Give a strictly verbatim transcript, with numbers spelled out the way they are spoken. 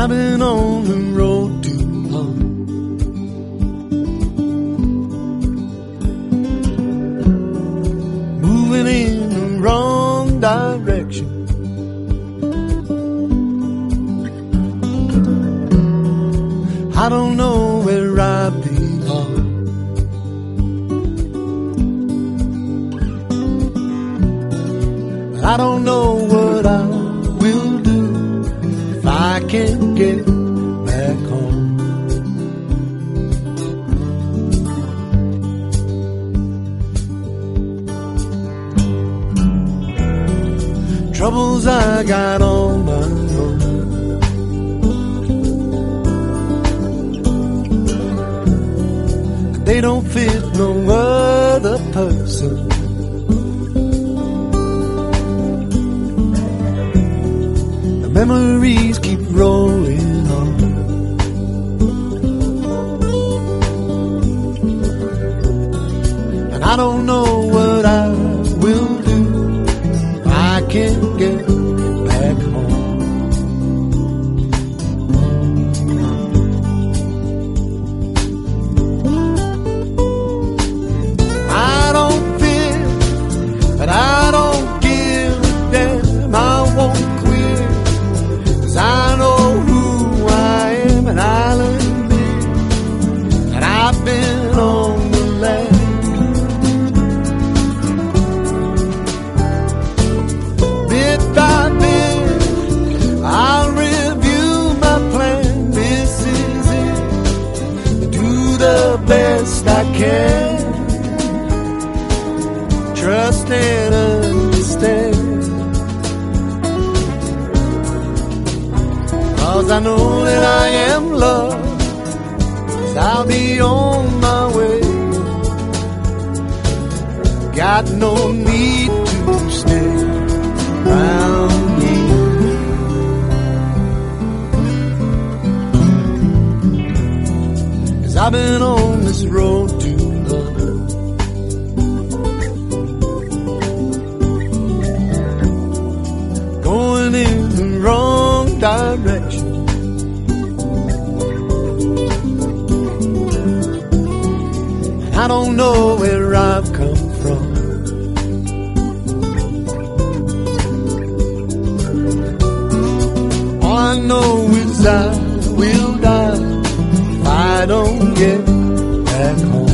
I've been on the road too long. Moving in the wrong direction. I don't know where I belong. I don't know what I will do if I can't get back home. Troubles I got on my own. They don't fit no other person. The memories keep rolling on. And I don't know what I will do if I can't get back home. But I don't give a damn, I won't quit, 'cause I know who I am and I'll admit that I've been on the land. Bit by bit, I'll review my plan. This is it, do the best I can. Trust and understand, 'cause I know that I am loved, 'cause I'll be on my way. Got no need to stay around here, 'cause I've been on this road too long. Going in the wrong direction. I don't know where I've come from. All I know is I will die if I don't get back home.